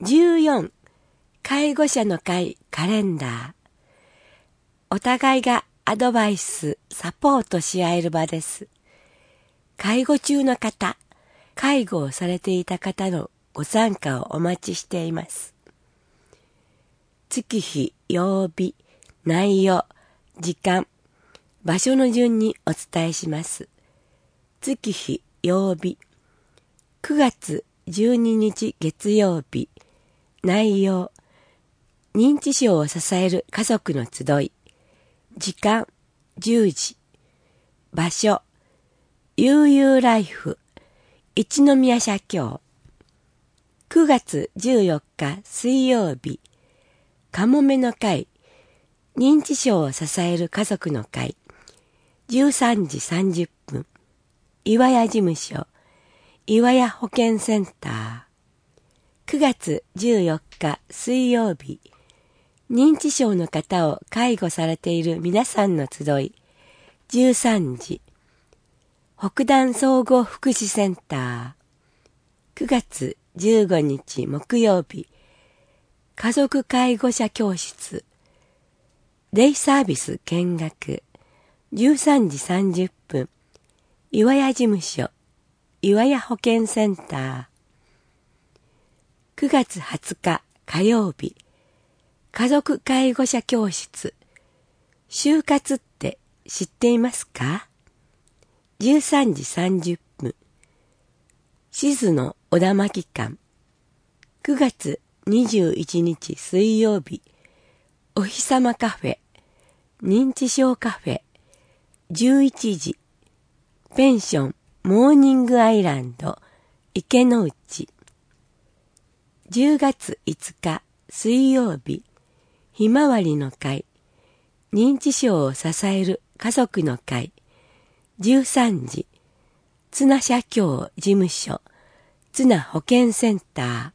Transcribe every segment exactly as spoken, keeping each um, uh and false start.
じゅうよん、介護者の会カレンダー。お互いがアドバイス、サポートし合える場です。介護中の方、介護をされていた方のご参加をお待ちしています。月日、曜日、内容、時間、場所の順にお伝えします。月日、曜日、くがつじゅうににち月曜日、内容、認知症を支える家族の集い、時間、じゅうじ、場所、悠々ライフ、一宮社協、くがつじゅうよっか水曜日、かもめの会、認知症を支える家族の会、じゅうさんじさんじゅっぷん、岩屋事務所、岩屋保健センター、くがつじゅうよっか水曜日、認知症の方を介護されている皆さんの集い、じゅうさんじ、北段総合福祉センター、くがつじゅうごにち木曜日、家族介護者教室、デイサービス見学、じゅうさんじさんじゅっぷん、岩屋事務所、岩屋保健センター、くがつはつか火曜日、家族介護者教室、就活って知っていますか？じゅうさんじさんじゅっぷん、静野小田巻館、くがつにじゅういちにち水曜日、お日さまカフェ、認知症カフェ、じゅういちじ、ペンションモーニングアイランド、池の内、じゅうがついつか水曜日、ひまわりの会、認知症を支える家族の会、じゅうさんじ、綱社協事務所、綱保健センター。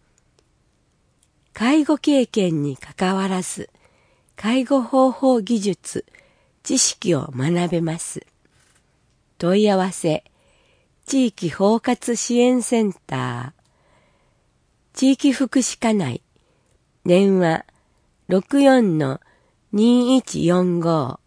介護経験にかかわらず、介護方法技術、知識を学べます。問い合わせ、地域包括支援センター、地域福祉課内、電話、ろくよんのにいちよんご